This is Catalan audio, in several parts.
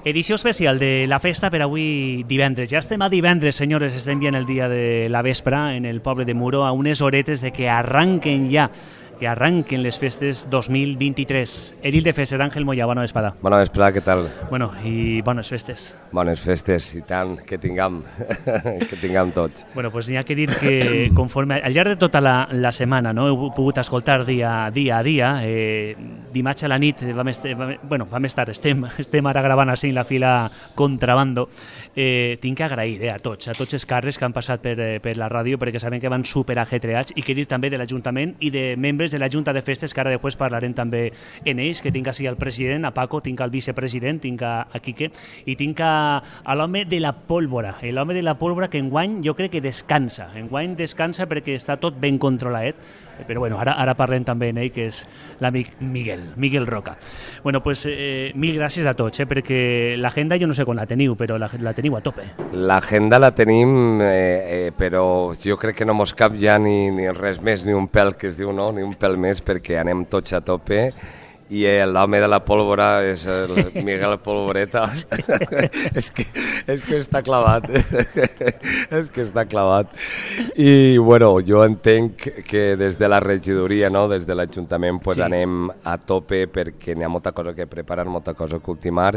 Edició especial de la festa per avui divendres. Ja estem a divendres, senyores, estem ja en el dia de la vespra en el poble de Muro, a unes horetes de que arranquen ja, que arranquen les festes 2023. Edil de Festes, Àngel Moya, bona vesprada. Bona vesprada, què tal? Bueno, i bones festes. Bones festes, i tant, que tinguem tots. Bueno, pues n'hi ha que dir que conforme al llarg de tota la setmana, no, heu pogut escoltar dia a dia, dimarts a la nit estem ara gravant així en la fila Contrabando. Tinc que agrair a tots els càrrecs que han passat per la ràdio, perquè sabem que van super ajetreats, i que dir també de l'Ajuntament i de membres de la Junta de Festes, que ara després parlarem també en ells, que tinc així al president, a Paco, tinc al vicepresident, tinc a Quique, i tinc a l'home de la pólvora, l'home de la pólvora que enguany jo crec que descansa perquè està tot ben controlat, però bueno, ara parlem també en ell, que és l'amic Miguel Roca. Bueno, pues mil gràcies a tots, perquè l'agenda jo no sé quan la teniu, però la teniu a tope. L'agenda la tenim, però jo crec que no mos cap ja ni res més, ni un pèl que es diu, no? Ni un pèl més, perquè anem tots a tope, i l'home de la pólvora és el Miguel Polvoreta. és que està clavat. És que està clavat. I bueno, jo entenc que des de la regidoria, no? Des de l'Ajuntament, pues, sí, anem a tope perquè n'hi ha molta cosa que preparar, molta cosa que ultimar,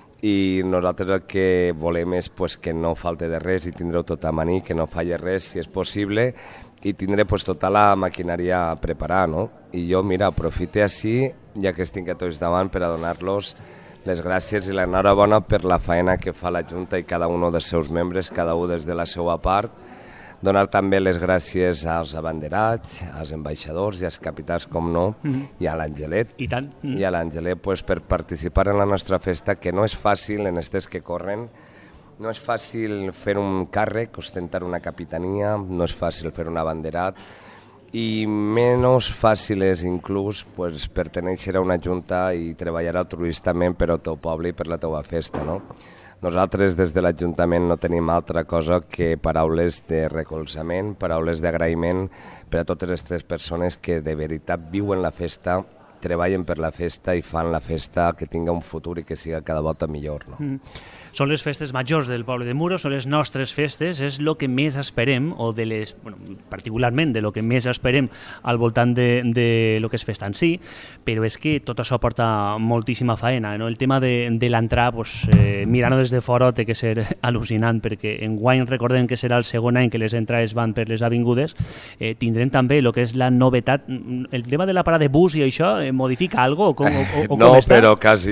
i nosaltres el que volem és pues, que no falte de res i tindreu tot a manir, que no falle res si és possible, i tindré pues, tota la maquinària a preparar, no? I jo, mira, aprofite així, ja que estic a tots davant, per a donar-los les gràcies i l'enhorabona per la feina que fa la Junta i cada un dels seus membres, cada un des de la seva part. Donar també les gràcies als abanderats, als ambaixadors i als capitans, com no, i a l'Angelet. I tant. I a l'Angelet pues, per participar en la nostra festa, que no és fàcil en estes que corren. No és fàcil fer un càrrec, ostentar una capitania, no és fàcil fer un abanderat, i menys fàcil és inclús pues, pertenèixer a una junta i treballar altruistament per al teu poble i per la teva festa, no? Nosaltres des de l'Ajuntament no tenim altra cosa que paraules de recolzament, paraules d'agraïment per a totes les tres persones que de veritat viuen la festa, treballen per la festa i fan la festa que tinga un futur i que siga cada volta millor, no? Són les festes majors del poble de Muro, són les nostres festes, és el que més esperem, o de les, particularment de lo que més esperem al voltant de lo que és festa en si, però és que tot això porta moltíssima faena, no? El tema de l'entrar, pues, mirant-ho des de fora, té que ser al·lucinant, perquè enguany recordem que serà el segon any que les entrades van per les avingudes, tindrem també el que és la novetat, el tema de la parada de bus i això, modifica algo? No, però quasi.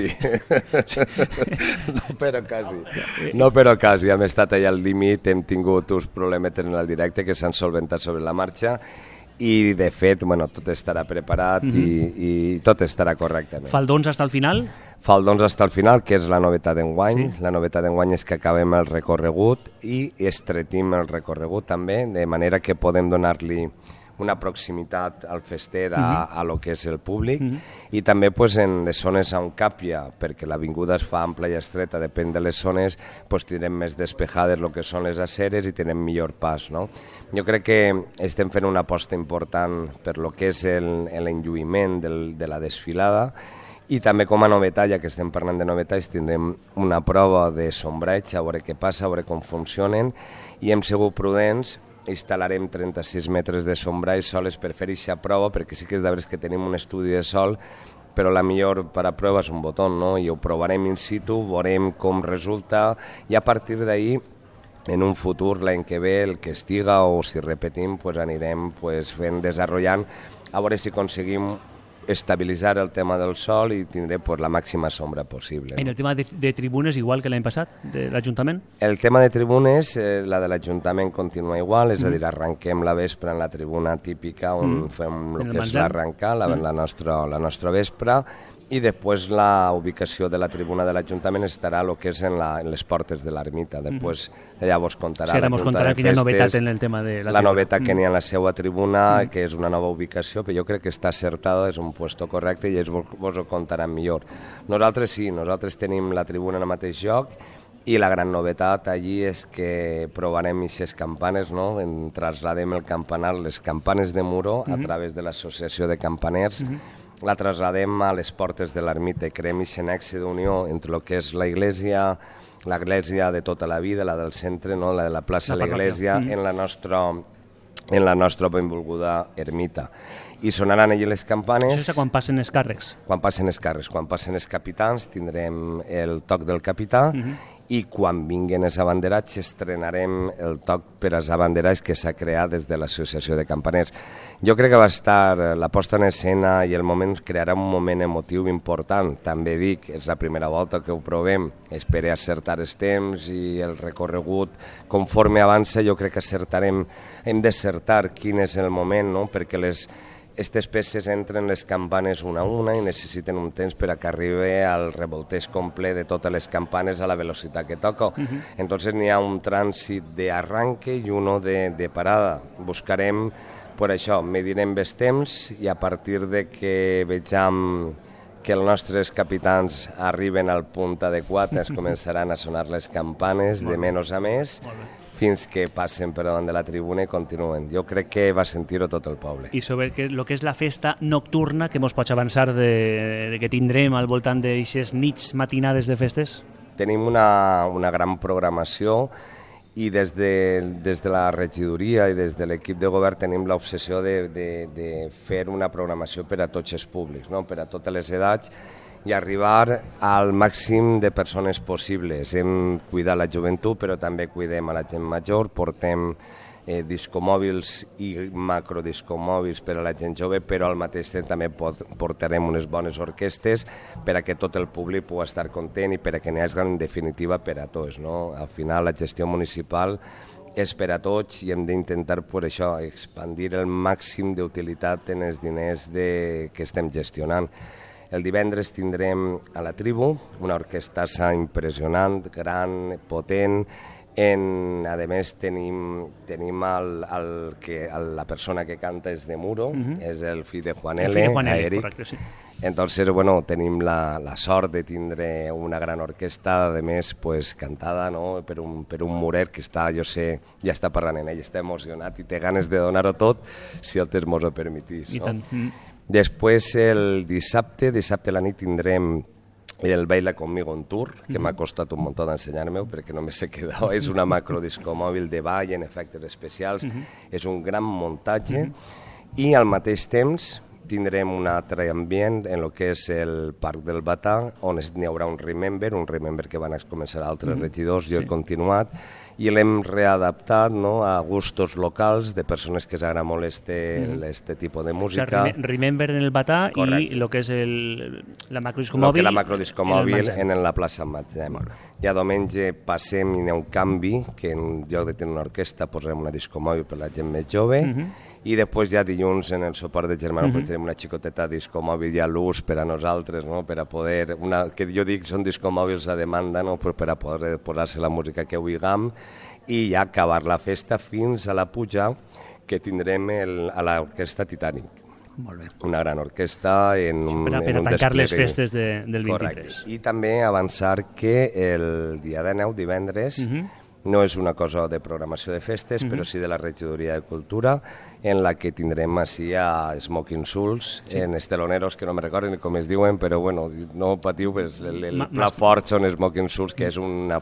No, però quasi. Hem estat allà al límit, hem tingut uns problemes en el directe que s'han solventat sobre la marxa i, de fet, bueno, tot estarà preparat i tot estarà correctament. Faldons fins al final? Faldons fins al final, que és la novetat d'enguany. Sí. La novetat d'enguany és que acabem el recorregut i estretim el recorregut també, de manera que podem donar-li una proximitat al fester a lo que és el públic, i també pues, en les zones on càpia, perquè l'avinguda es fa ampla i estreta, depèn de les zones, pues, tindrem més despejades el que són les aceres i tindrem millor pas, no? Jo crec que estem fent una aposta important per lo que és l'enlluïment de la desfilada, i també com a novetat, ja que estem parlant de novetats, tindrem una prova de sombreig, a veure què passa, a veure com funcionen, i hem sigut prudents. Instal·larem 36 metres de sombreig soles per fer aquesta prova, perquè sí que és de veres que tenim un estudi de sol, però la millor per a prova és un botó, no? I ho provarem in situ, veurem com resulta, i a partir d'ahir, en un futur, l'any que ve, el que estiga, o si repetim, pues anirem pues, fent, desenvolupant, a veure si aconseguim estabilitzar el tema del sol i tindré pues, la màxima sombra possible. En el tema de tribunes, igual que l'any passat, de l'Ajuntament? El tema de tribunes, la de l'Ajuntament continua igual, és a dir, arrenquem la vespre en la tribuna típica on fem el que és l'arrencar, la nostra vespre, i després la ubicació de la tribuna de l'Ajuntament estarà el que és en les portes de l'ermita. Després allà vos contarà la Junta de quina Festes, novetat en el tema de la novetat que n'hi ha en la seva tribuna, que és una nova ubicació, però jo crec que està acertada, és un puesto correcte i ells vos ho contaran millor. Nosaltres sí, nosaltres tenim la tribuna en el mateix lloc, i la gran novetat allí és que provarem aquestes campanes, no? Trasladem el campanar, les campanes de Muro, a través de l'associació de campaners, la trasladem a les portes de l'ermita i creem aquest nexe d'unió entre el que és l'església de tota la vida, la del centre, no? La de la plaça de l'església, en la nostra benvolguda ermita. I sonaran allí les campanes. Això és quan passen els càrrecs? Quan passen els càrrecs, quan passen els capitans tindrem el toc del capità i quan vinguen els abanderats estrenarem el toc per als abanderats que s'ha creat des de l'Associació de Campaners. Jo crec que va estar la posta en escena i el moment crearà un moment emotiu important. També dic, és la primera volta que ho provem, espero acertar els temps i el recorregut. Conforme avança jo crec que acertarem, hem d'acertar quin és el moment, no? Perquè aquestes peces entren les campanes una a una i necessiten un temps per a que arribi al revolteig complet de totes les campanes a la velocitat que toca. Entonces n'hi ha un trànsit d'arranque i uno de parada. Buscarem, per això, medirem els temps i a partir de que vegem que els nostres capitans arriben al punt adequat es començaran a sonar les campanes de menys a més fins que passen per davant de la tribuna i continuen. Jo crec que va sentir-ho tot el poble. I sobre el que és la festa nocturna, que ens pots avançar de que tindrem al voltant d'aixes nits matinades de festes? Tenim una gran programació i des de la regidoria i des de l'equip de govern tenim l'obsessió de fer una programació per a tots els públics, no? Per a totes les edats, i arribar al màxim de persones possibles. Hem cuidat la joventut, però també cuidem a la gent major, portem discomòbils i macrodiscomòbils per a la gent jove, però al mateix temps també portarem unes bones orquestes per a que tot el públic pugui estar content i per a que n'hi hagi en definitiva per a tots, no? Al final la gestió municipal és per a tots i hem d'intentar per això expandir el màxim d'utilitat en els diners que estem gestionant. El divendres tindrem a la tribu una orquestassa impressionant, gran, potent. A més tenim la persona que canta és de Muro, és el fill de Juan L, Eric. Correcte, sí. Entonces, bueno, tenim la sort de tindre una gran orquestra, a més, pues, cantada, no? per un murer que està, jo sé, ja està parlant en ell, està emocionat i té ganes de donar-ho tot, si el temps mos ho permetís. No? Després, el dissabte a la nit tindrem el Baila Conmigo en Tour, que m'ha costat un munt d'ensenyar-me perquè no me sé quedar. És una macrodiscomòbil de ball en efectes especials, és un gran muntatge i al mateix temps tindrem un altre ambient en el que és el Parc del Batà, on n'hi haurà un Remember que van començar altres regidors, jo he continuat, i l'hem readaptat, no, a gustos locals de persones que els agrada molt este tipus de música. O sigui, Remember en el Batà. Correcte. I el que és la macrodiscomòbil, la macrodiscomòbil en la plaça Matzem. Ja diumenge passem i n'hi ha un canvi, que en lloc de tenir una orquestra posarem una discomòbil per la gent més jove, i després ja dilluns en el suport de Germano pues tenim una xicoteta discomòbil ja a l'ús per a nosaltres, no? Per a poder, que jo dic són discomòbils a demanda, no? Pues per a poder posar-se la música que vulguem i ja acabar la festa fins a la puja que tindrem a l'orquestra Titanic. Molt bé. Una gran orquestra en un per a tancar les festes del 23. Correcte. I també avançar que el dia 19, divendres, no és una cosa de programació de festes, però sí de la regidoria de cultura, en la que tindrem així a Smoking Souls, en esteloneros, que no me recordo ni com es diuen, però bueno, no patiu, el pla fort són Smoking Souls, que és una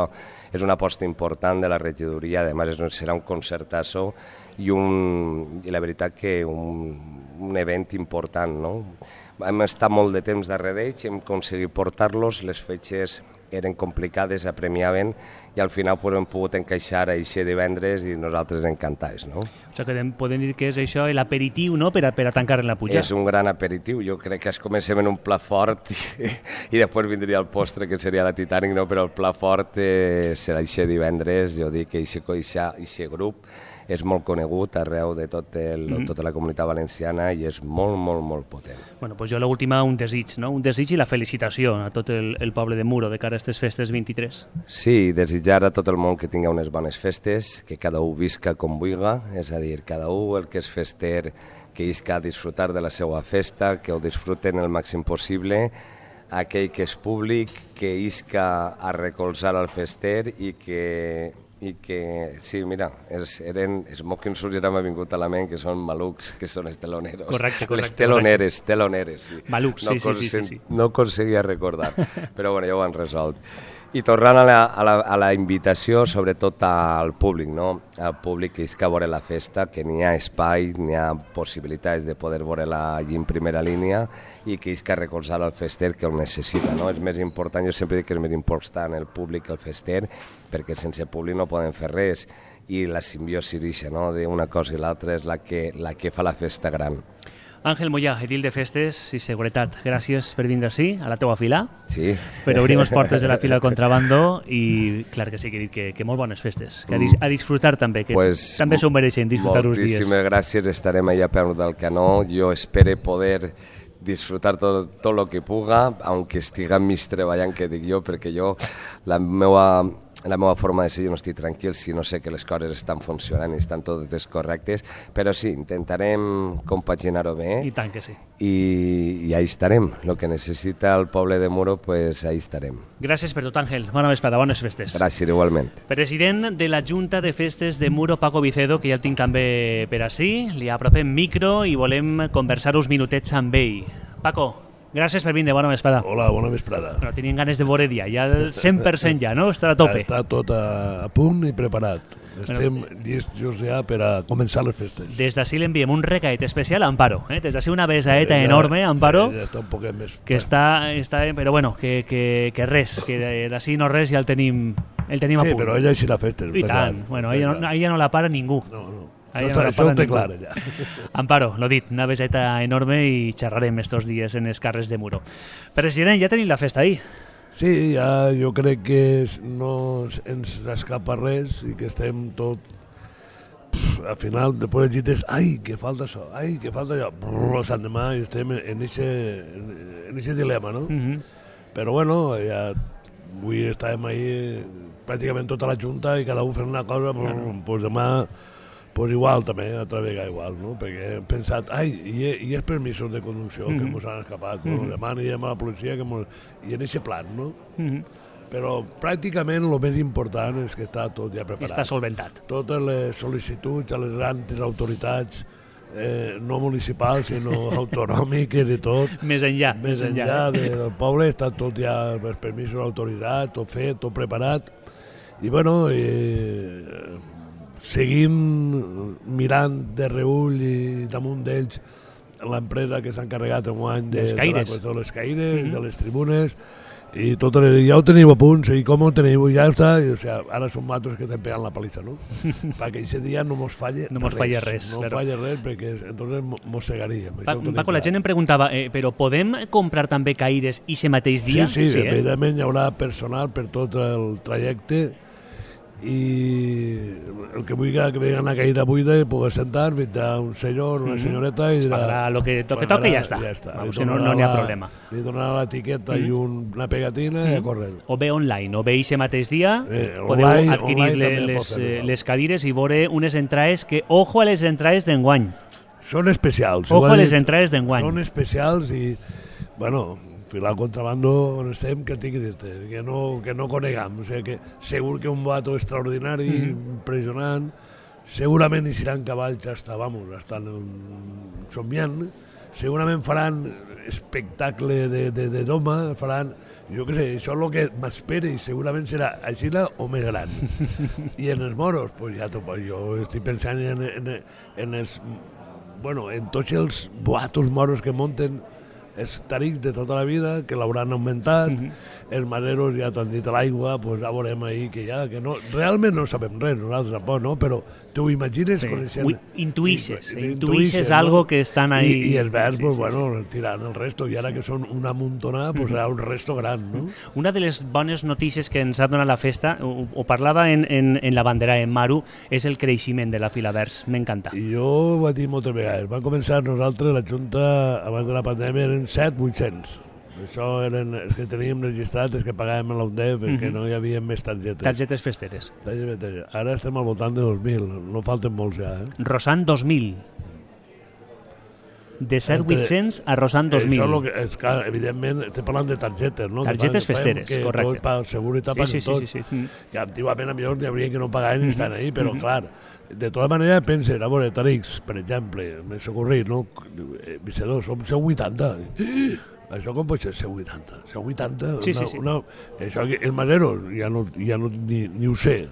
aposta important de la regidoria, a més serà un concertazo i la veritat que un event important, no? Hem estat molt de temps darrere d'ells, hem aconseguit portar-los, les fetges eren complicades, apremiaven, i al final hem pogut encaixar així divendres i nosaltres encantats, no? O sigui que podem dir que és això l'aperitiu, no?, per a tancar en la puja. És un gran aperitiu, jo crec que comencem en un pla fort i després vindria el postre, que seria la Titanic, no? Però el pla fort serà així divendres. Jo dic que aquest grup és molt conegut arreu de tota la comunitat valenciana i és molt, molt, molt potent. Bueno, doncs jo l'última, un desig, no? Un desig i la felicitació a tot el poble de Muro de cara a aquestes festes 23. Sí, desitjar a tot el món que tinga unes bones festes, que cada un visca com vulga, és a dir, cada un, el que és fester, que isca a disfrutar de la seva festa, que ho disfruten el màxim possible, aquell que és públic, que isca a recolzar el fester i que i que, sí, mira, els mots que ens m'ha vingut a la ment, que són malucs, que són els teloneros. Correcte. Les teloneres, sí. Malucs, sí. No aconseguia recordar, però bueno, ja ho han resolt. I tornant a la invitació, sobretot al públic, no? Al públic que és que veure la festa, que n'hi ha espai, n'hi ha possibilitats de poder veure-la allí en primera línia i que és que recolzar el fester que ho necessita, no? És més important, jo sempre dic que és més important el públic que el fester, perquè sense públic no podem fer res i la simbiosi no? d'una cosa i l'altra és la que fa la festa gran. Àngel Mollà, edil de Festes i Seguretat, gràcies per vindre així, a la teua fila, sí. per obrir les portes de la fila Contrabando i clar que sí que he dit que molt bones festes, que a disfrutar també, que també s'ho mereixen disfrutar uns dies. Moltíssimes gràcies, estarem allà a peu del canó, jo espero poder disfrutar tot el que puga, aunque estiga mig treballant, que dic jo, perquè jo la meva forma de ser, jo no estic tranquil si no sé que les coses estan funcionant i estan totes correctes, però sí, intentarem compaginar-ho bé. I tant que sí. I ahí estarem. El que necessita el poble de Muro, pues ahí estarem. Gràcies per tot, Àngel. Bona vesprada, bones festes. Gràcies, igualment. President de la Junta de Festes de Muro, Paco Vicedo, que ja el tinc també per ací. Li apropem micro i volem conversar uns minutets amb ell. Paco, gràcies per vindre, bona vesprada. Hola, bona vesprada. Però tenien ganes de veure dia, ja el 100% ja, no? Estarà a tope. Està tot a punt i preparat. Estem llestos ja per a començar les festes. Des d'ací l'enviem un recaet especial a Amparo. Des d'ací una besaeta enorme, Amparo, ja està un poquet més... que està però bueno, que res, que d'ací no res ja el tenim a punt. Sí, però ella així la festa. I tant, bueno, ella no la para ningú. No. Això ho té clar, ja. Amparo, l'ho dit, una beseta enorme i xerrarem estos dies en els carrers de Muro. President, ja tenim la festa ahí. Sí, ja jo crec que no ens escapa res i que estem tot... Al final, després dites, ai, que falta això, ai, que falta allò. Sant demà i estem en aquest dilema, no? Però bueno, ja avui estàvem ahí pràcticament tota la Junta i cada un fent una cosa, doncs demà... Pues igual també, altra vegada igual, no? Perquè hem pensat, ai, i els permisos de conducció que ens han escapat, no? Demà anirem a la policia i en aquest plan, no? Però pràcticament el més important és que està tot ja preparat. Està solventat. Totes les sol·licituds a les grans autoritats, no municipals, sinó autonòmiques i tot. Més enllà del poble està tot ja, els permisos d'autoritat, tot fet, tot preparat. I bueno, seguim mirant de reull i damunt d'ells l'empresa que s'ha encarregat enguany de les caires, de les tribunes, i ja ho teniu a punts, i com ho teniu, ja està, ara som nosaltres que estem pegant la palissa, no? Perquè aquest dia no mos falle res. No falla res, perquè entonces mossegaríem. Paco, la gent em preguntava, però podem comprar també caires i aquest mateix dia? Sí, evidentment hi haurà personal per tot el trajecte, i el que vulgui que vegi una caïda buida i pugui sentar, vindrà un senyor, una senyoreta i dirà... Pagarà el que toqui i ja està. Vamos, no n'hi ha problema. Li donarà l'etiqueta i una pegatina i a córrer. O bé online, o bé aquest mateix dia podeu adquirir les cadires i veure unes entrades que, ojo a les entrades d'enguany. Són especials. Ojo a les entrades d'enguany. Són especials i, bueno... Filar Contrabando on estem, que tinc dir-te, que no conegam. O sigui que segur que un vato extraordinari, impressionant, segurament hi seran cavalls estan somiant, segurament faran espectacle de doma, faran, jo què sé, això és el que m'espera i segurament serà així o més gran. I en els moros, pues ja jo estic pensant en els, bueno, en tots els boatos moros que munten els tarics de tota la vida, que l'hauran augmentat, els mareros ja t'han dit a l'aigua, doncs ja veurem ahir que ja, que no, realment no sabem res, nosaltres tampoc, no? Però t'ho imagines coneixent... Intuïxes algo que estan ahí... I els verds, doncs, bueno, tirant el resto, i ara que són una muntonada, doncs serà un resto gran, no? Una de les bones notícies que ens ha donat la festa, ho parlava en la bandera en Maru, és el creixement de la fila Verds, m'encanta. I jo ho vaig dir moltes vegades, vam començar nosaltres, la Junta, abans de la pandèmia, eren 700-800. Això eren els que teníem registrat, els que pagàvem a la UNDEF, que no hi havia més targetes. Targetes festeres. Ara estem al voltant de 2.000, no falten molts ja. Rosan 2.000. De 7.800 a Rosan 2.000. Això és clar, evidentment, estem parlant de targetes, no? Targetes festeres, correcte. Que seguretat paguen tots. Sí. Que antiguament a millor n'hi hauria que no pagaven i estan ahí, però clar, de tota manera pensen, a veure, Tarix, per exemple, m'he socorrit, no? Vicedor, som 180. Això com pot ser 180? 180? Sí. Això, el Masero, ja no ni ho sé,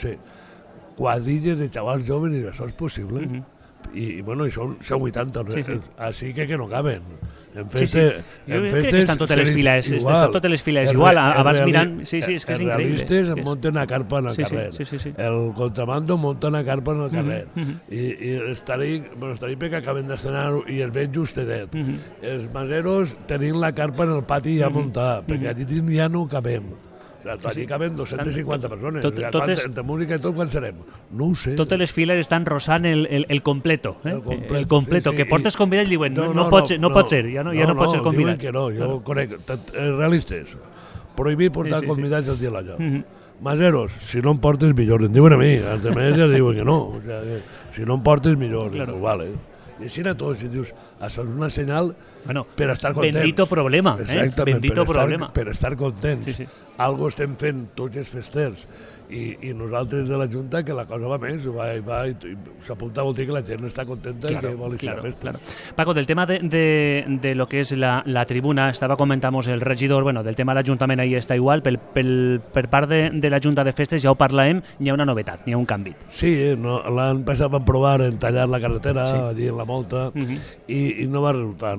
quadrilles de xavals joves, i això és possible. I bueno, i són 180, així que no caben. Jo crec que estan totes les files, igual, abans mirant... Sí, és que és increïble. Els realistes munten una carpa en el carrer. El contrabando munta una carpa en el carrer. I estaria perquè acaben d'estrenar i es ven justetet. Els maseros tenim la carpa en el pati ja muntada, perquè allí ja no cabem. Allí caben 250 persones. Entre música i tot, quan serem? No ho sé. Totes les files estan rosant el completo. El completo, que portes convidat i diuen no pot ser, ja no pot ser convidat. Diuen que no, jo conec realistes. Prohibir portar convidats el dia de l'allò. Maseros, si no em portes millor, em diuen a mi, els altres ja diuen que no. Si no em portes millor, vale. I així a tots, i dius, això és una senyal per estar contents. Bendito problema. Exactament, bendito problema. Per estar contents. Algo estem fent tots els festers i nosaltres de la Junta que la cosa va més, va i s'apunta, vol dir que la gent està contenta i que vol ir a la festa. Paco, del tema de lo que és la tribuna, estava comentant el regidor, del tema de l'Ajuntament ahí està igual, per part de la Junta de Festes ja ho parlàvem, hi ha una novetat, hi ha un canvi. Sí, l'any passat vam provar en tallar la carretera, allí en la Molta, i no va resultar,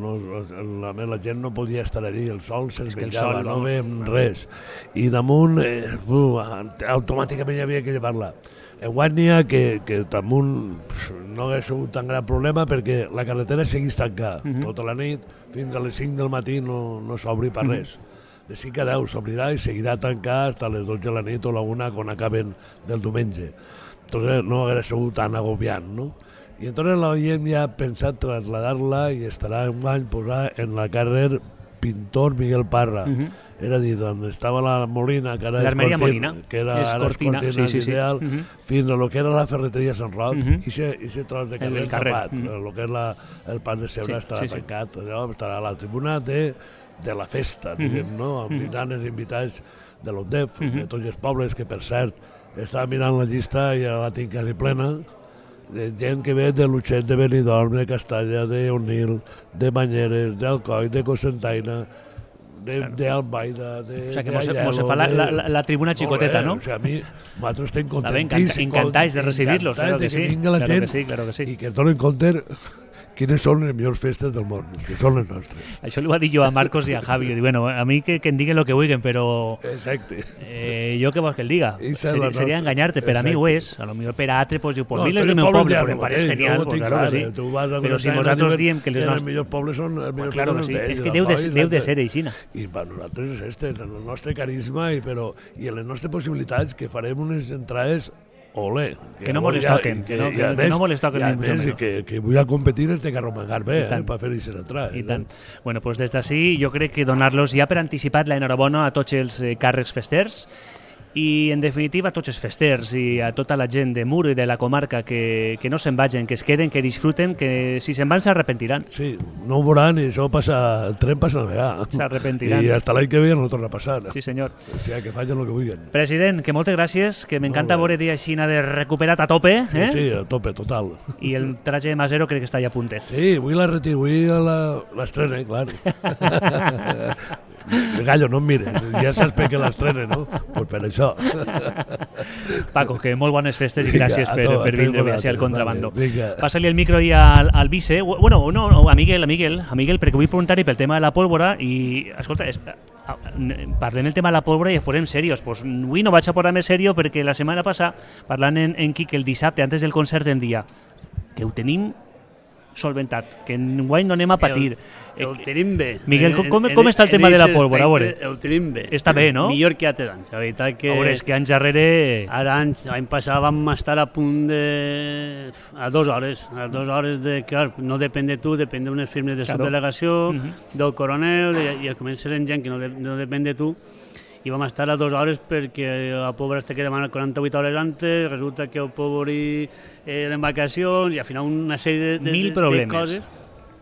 la gent no podia estar allí, el sol se'ns menjava, no veiem res, i damunt automàticament hi havia que llevar-la. Enguany n'hi ha que damunt no hauria sigut tan gran problema perquè la carretera seguís tancada tota la nit, fins a les 5 del matí no s'obri per res. De 5 a 10 s'obrirà i seguirà tancada fins a les 12 de la nit o la 1 quan acaben del diumenge. Entonces no hauria sigut tan agobiant, no? I entonces la gent ja ha pensat traslladar-la i estarà enguany posar en la carrer Pintor Miguel Parra. És a dir, on estava la Molina, que ara és Cortina ideal, fins a lo que era la ferreteria Sant Roc, i aquest tros de carrer tapat, el que és el pas de Segre estarà tancat, allò estarà a la tribuna de la festa, diguem, no? Amb invitats de l'ONDEF, de tots els pobles, que per cert, estava mirant la llista i ja la tinc quasi plena, de gent que ve de l'Utxet, de Benidorm, de Castalla, d'Onil, de Banyeres, d'Alcoi, de Cocentaina, de Albaida, de... O sea, que mos fa la tribuna xicoteta, ¿no? O sea, a mi, nosaltres estem contentíssims. Encantáis de recibirlos, claro que sí. Claro que sí. I que donen compte quines són les millors festes del món, que són les nostres. Això li va dir jo a Marcos i a Javi. Bueno, a mi que em diguen lo que vulguin, però... Exacte. Jo què vols que el diga? Seria enganyar-te. Per a mi ho és. A lo millor per a altre, pues diu, pues mil és del meu poble, però em pareix genial, pues claro que sí. Però si nosaltres diem que les nostres... Els millors pobles són els millors pobles d'ells. És que deu de ser aixina. I per nosaltres és el nostre carisma i les nostres possibilitats que farem unes entrades ole. Que no les toquen. Que no les toquen. I a més, que vull a competir és de que arromangar bé, per fer-hi ser entrades. I tant. Bueno, pues des d'ací jo crec que donar-los ja per anticipat l'enhorabona a tots els càrrecs festers i, en definitiva, a tots els festers i a tota la gent de Muro i de la comarca que no se'n vagin, que es queden, que disfruten, que si se'n van s'arrepentiran. Sí, no ho veuran i això passa, el tren passa a navegar. S'arrepentiran. I hasta l'any que ve no torna a passar. Sí, senyor. O sigui, que facin el que vulguin. President, que moltes gràcies, que m'encanta veure dia així de recuperat a tope. Sí, a tope, total. I el traje de Masero crec que està ja a puntet. Sí, vull l'estrena, clar. Gallo, no em mires, ja saps per què l'estrena, no? Pues per això. Paco, que molt bones festes i gràcies per vindre avui al Contrabando. Passa-li el micro al vice, bueno, a Miguel, perquè vull preguntar-hi pel tema de la pólvora i, escolta, parlem del tema de la pólvora i es posem serios. Pues avui no vaig a posar més serio perquè la setmana passada, parlant en Quique el dissabte, antes del concert, em dia que ho tenim solventat, que enguany no anem a patir. El tenim bé. Miguel, com està el tema de la pólvora? El tenim bé. Està bé, no? Millor que altres anys. La veritat que... A veure, és que anys darrere... Ara l'any passat vam estar a punt de... a 2 hores. A 2 hores de... Clar, no depèn de tu, depèn d'unes firmes de subdelegació, del coronel, i comencen gent que no depèn de tu. I vam estar a 2 hores perquè la pobra té que demanar 48 hores antes, resulta que el pobre en vacacions i al final una sèrie de coses.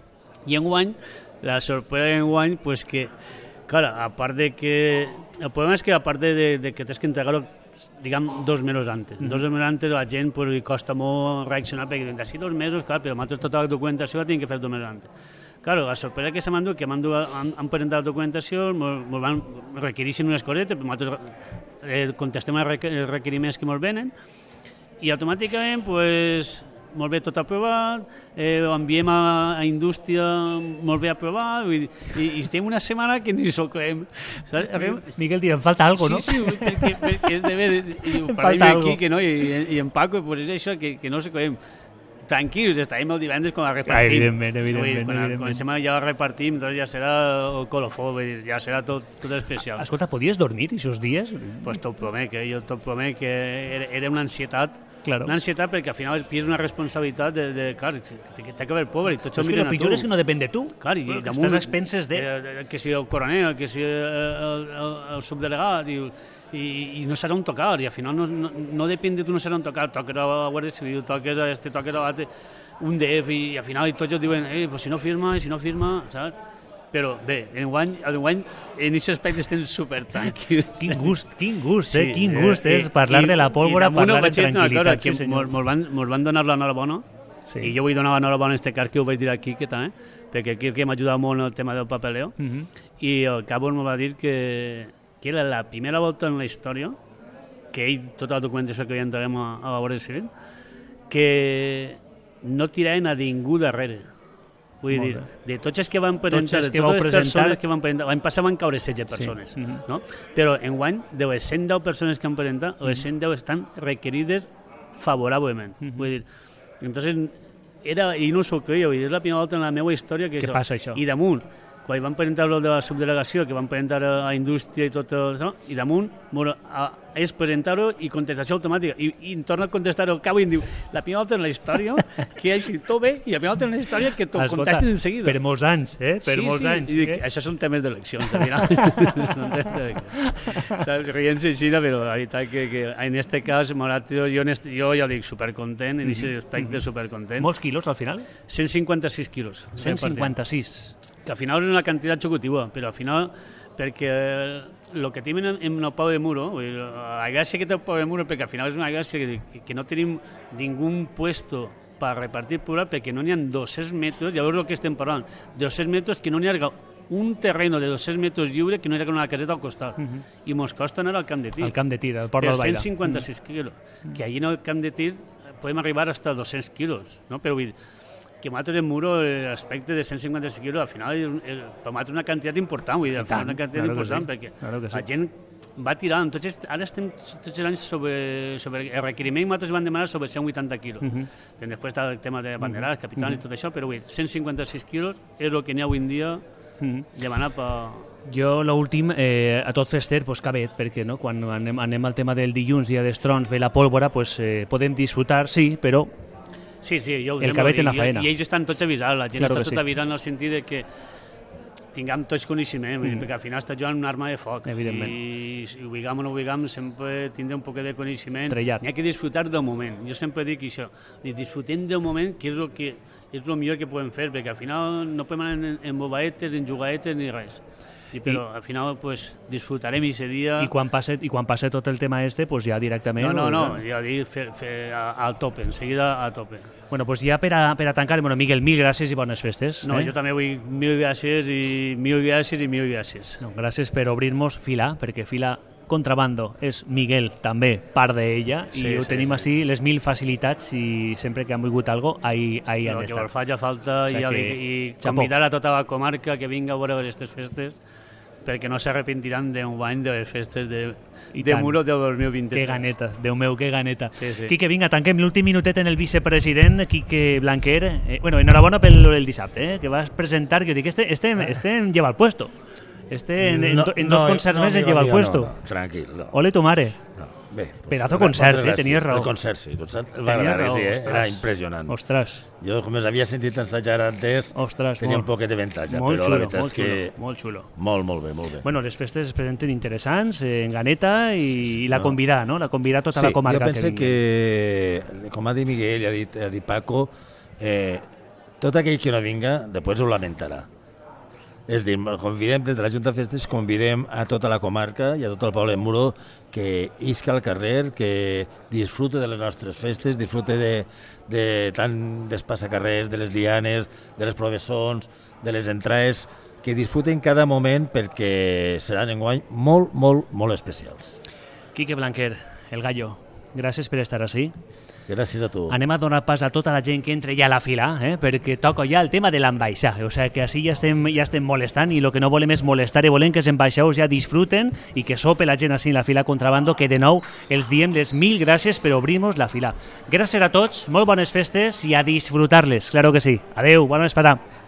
I enguany, la sorpresa d'enguany, pues que, clar, a part de que... El problema és que a part de que tens que entregar-ho, diguem, 2 mesos antes. 2 mesos antes la gent pues, li costa molt reaccionar perquè diuen, d'ací 2 mesos, clar, però nosaltres tota la documentació la tenim que fer 2 mesos antes. Clar, la sorpresa que se m'han dut, que han presentat la documentació, ens van requerir unes cosetes, però nosaltres contestem els requeriments que ens venen, i automàticament, pues, molt bé tot aprovat, ho enviem a indústria molt bé aprovat, i estem una setmana que ni s'ho creem. Miguel, em falta alguna cosa, no? Sí, perquè és de bé, i ho parlem aquí, que no, i en Paco, pues és això, que no s'ho creem. Tranquils, estarem el divendres quan la repartim. Evidentment. Quan comencem ja la repartim, doncs ja serà el colofó, ja serà tot especial. Escolta, podies dormir aquests dies? Pues t'ho promet, jo t'ho promet que era una ansietat, Claro. Una ansietat perquè al final és una responsabilitat clar, que té que haver pobre i tot això miren a tu. El pitjor és que no depèn de tu. Clar, i damunt, estàs a expenses de... Que si el coronel, que si el subdelegat, i no serà un tocar, i al final no depèn de tu, no serà un tocar, toques a la Guàrdia Civil, toques a este, toques a l'altre, un DF, i al final tots diuen, pues si no firma, saps? Però bé, enguany en aquest aspecte estem supertranquils. Quin gust, sí, quin gust és parlar de la pólvora, parlar de tranquil·litat. Sí, senyor. Mos van donar l'enhorabona, i jo vull donar l'enhorabona en aquest cas, que ho vaig dir aquí, que també, perquè aquí m'ha ajudat molt en el tema del papeleo, i el Cabo em va dir que era la primera volta en la història, que ell, tota la documentació que ja entrarem a la Guàrdia Civil, que no tiraven a ningú darrere. Vull dir, de tots els que van presentar, de totes les persones que van presentar, l'any passat van caure 16 persones, no? Però enguany, de les 110 persones que han presentat, les 110 estan requerides favorablement. Vull dir, entonces, i no s'ho creia, vull dir, és la primera volta en la meva història que passa això. I damunt, quan van presentar el de la subdelegació, que van presentar a indústria i tot això, i damunt és presentar-ho i contestació automàtica. I em torna a contestar el Cabo i em diu, la primera volta en la història que hi hagi tot bé i la primera volta en la història que t'ho contestin en seguida. Per molts anys, Per molts anys. I dic, això són temes d'eleccions, al final. Saps? Rient-se així, però la veritat que en aquest cas, jo ja dic supercontent, en aquest aspecte supercontent. Molts quilos al final? 156 quilos. 156. Que al final és una quantitat xocutiva, però al final, perquè el que tenim en el Pau de Muro, la gràcia que té el Pau de Muro, perquè al final és una gràcia que no tenim ningú puesto per repartir pura, perquè no n'hi ha 200 metres, llavors el que estem parlant, 200 metres que no n'hi ha un terreno de 200 metres lliure que no hi ha una caseta al costat, i mos costa anar al camp de tir. Al camp de tir, al Port del Baila. Per 156 quilos, que allí en el camp de tir podem arribar fins a 200 quilos, no? Però vull dir, que nosaltres en Muro, l'aspecte de 156 quilos, al final, per nosaltres una quantitat important, vull dir, una quantitat important, perquè la gent va tirant, ara estem tots els anys sobre el requeriment, nosaltres van demanar sobre 180 quilos. Després està el tema de banderats, capital i tot això, però 156 quilos és el que n'hi ha avui en dia demanar per... Jo, l'últim, a tot fester, cabet, perquè quan anem al tema del dilluns, dia dels trons, ve la pólvora, podem disfrutar, sí, però... Sí, jo el cabet en la faena. I ells estan tots avisats, la gent està tot avisant en el sentit de que tinguem tots coneixement, perquè al final està jugant una arma de foc. Evidentment. I ho vulguem o no ho vulguem, sempre tindrem un poc de coneixement. Trellat. N'hi ha que disfrutar del moment. Jo sempre dic això, disfrutem del moment, que és el millor que podem fer, perquè al final no podem anar en bobaetes, en jugaetes ni res. Però al final disfrutarem aquest dia... I quan passe tot el tema ja directament... No, ja dic al tope, en seguida a tope. Bueno, ja per a tancar, Miguel, mil gràcies i bones festes. No, jo també vull mil gràcies i mil gràcies. Gràcies per obrir-nos Fila, perquè Fila Contrabando és Miguel, també, part d'ella, i ho tenim així, les mil facilitats, i sempre que han volgut alguna cosa, ahí han estat. Que faci falta i convidar a tota la comarca que vinga a veure aquestes festes, perquè no s'arrepentiran d'un any de les festes de Muro del 2023. Que ganeta, Déu meu, que ganeta. Sí. Quique, vinga, tanquem l'últim minutet en el vicepresident, Quique Blanquer. Enhorabona pel dissabte, que vas presentar, que dic, este em lleva el puesto. En dos concerts més em lleva el puesto. No, tranquil. No. Ole tu mare. No. Bé, pedazo concert, tenies raó. El concert, sí. Va agradar, sí, era impressionant. Ostres. Jo, com els havia sentit ensajar antes, tenia un poquet de avantatge, però la veritat és que... Molt xulo. Molt bé. Bueno, les festes es presenten interessants, en Ganeta, i la convidar, no? La convidar tota la comarca. Jo penso que, com ha dit Miguel i ha dit Paco, tot aquell que no vinga, després ho lamentarà. És a dir, convidem des de la Junta de Festes, convidem a tota la comarca i a tot el poble de Muro que isca al carrer, que disfrute de les nostres festes, disfrute tant dels passacarrers, de les dianes, de les professons, de les entrades, que disfruten cada moment perquè seran enguany molt, molt, molt especials. Quique Blanquer, el gallo, gràcies per estar així. Gràcies a tu. Anem a donar pas a tota la gent que entra ja a la fila, perquè toca ja el tema de l'ambaixar. O sigui que així ja estem molestant i el que no volem és molestar i volem que els ambaixadors ja disfruten i que sope la gent així en la fila contrabando, que de nou els diem les 1000 gràcies per obrir-nos la fila. Gràcies a tots, molt bones festes i a disfrutar-les, claro que sí. Adeu, bona vesprada.